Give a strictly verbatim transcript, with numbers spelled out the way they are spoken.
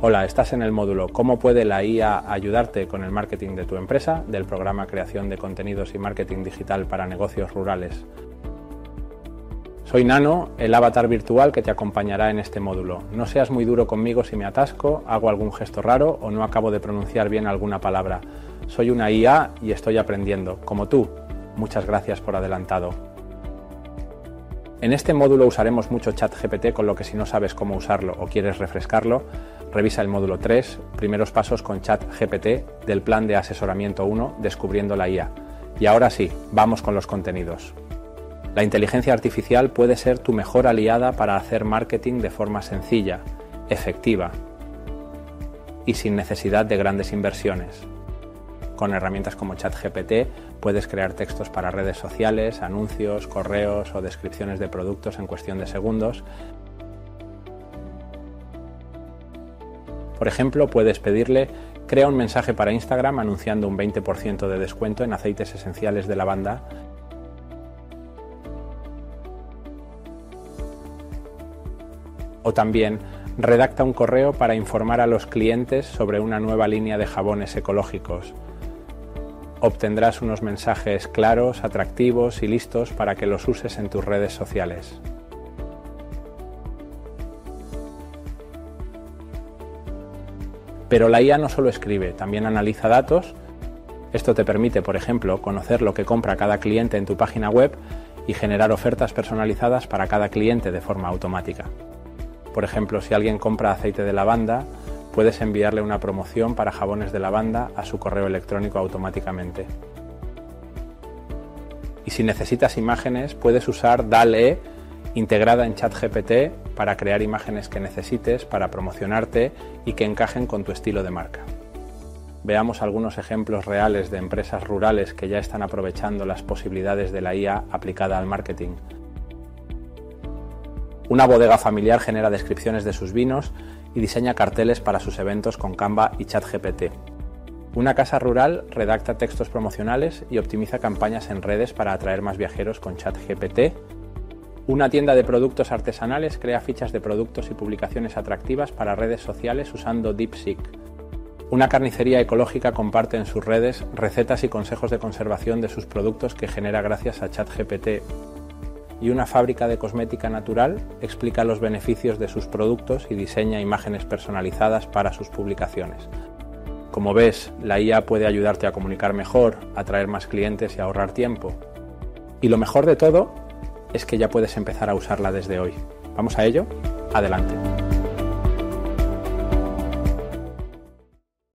Hola, estás en el módulo ¿Cómo puede la I A ayudarte con el marketing de tu empresa? Del programa Creación de Contenidos y Marketing Digital para Negocios Rurales. Soy Nano, el avatar virtual que te acompañará en este módulo. No seas muy duro conmigo si me atasco, hago algún gesto raro o no acabo de pronunciar bien alguna palabra. Soy una I A y estoy aprendiendo, como tú. Muchas gracias por adelantado. En este módulo usaremos mucho ChatGPT, con lo que si no sabes cómo usarlo o quieres refrescarlo, revisa el módulo tres, primeros pasos con ChatGPT del plan de asesoramiento uno, descubriendo la I A. Y ahora sí, vamos con los contenidos. La inteligencia artificial puede ser tu mejor aliada para hacer marketing de forma sencilla, efectiva y sin necesidad de grandes inversiones. Con herramientas como ChatGPT puedes crear textos para redes sociales, anuncios, correos o descripciones de productos en cuestión de segundos. Por ejemplo, puedes pedirle: crea un mensaje para Instagram anunciando un veinte por ciento de descuento en aceites esenciales de lavanda. O también, redacta un correo para informar a los clientes sobre una nueva línea de jabones ecológicos. Obtendrás unos mensajes claros, atractivos y listos para que los uses en tus redes sociales. Pero la I A no solo escribe, también analiza datos. Esto te permite, por ejemplo, conocer lo que compra cada cliente en tu página web y generar ofertas personalizadas para cada cliente de forma automática. Por ejemplo, si alguien compra aceite de lavanda, puedes enviarle una promoción para jabones de lavanda a su correo electrónico automáticamente. Y si necesitas imágenes, puedes usar D A L L-E integrada en ChatGPT para crear imágenes que necesites para promocionarte y que encajen con tu estilo de marca. Veamos algunos ejemplos reales de empresas rurales que ya están aprovechando las posibilidades de la I A aplicada al marketing. Una bodega familiar genera descripciones de sus vinos y diseña carteles para sus eventos con Canva y ChatGPT. Una casa rural redacta textos promocionales y optimiza campañas en redes para atraer más viajeros con ChatGPT. Una tienda de productos artesanales crea fichas de productos y publicaciones atractivas para redes sociales usando DeepSeek. Una carnicería ecológica comparte en sus redes recetas y consejos de conservación de sus productos que genera gracias a ChatGPT. Y una fábrica de cosmética natural explica los beneficios de sus productos y diseña imágenes personalizadas para sus publicaciones. Como ves, la I A puede ayudarte a comunicar mejor, atraer más clientes y ahorrar tiempo. Y lo mejor de todo es que ya puedes empezar a usarla desde hoy. ¿Vamos a ello? Adelante.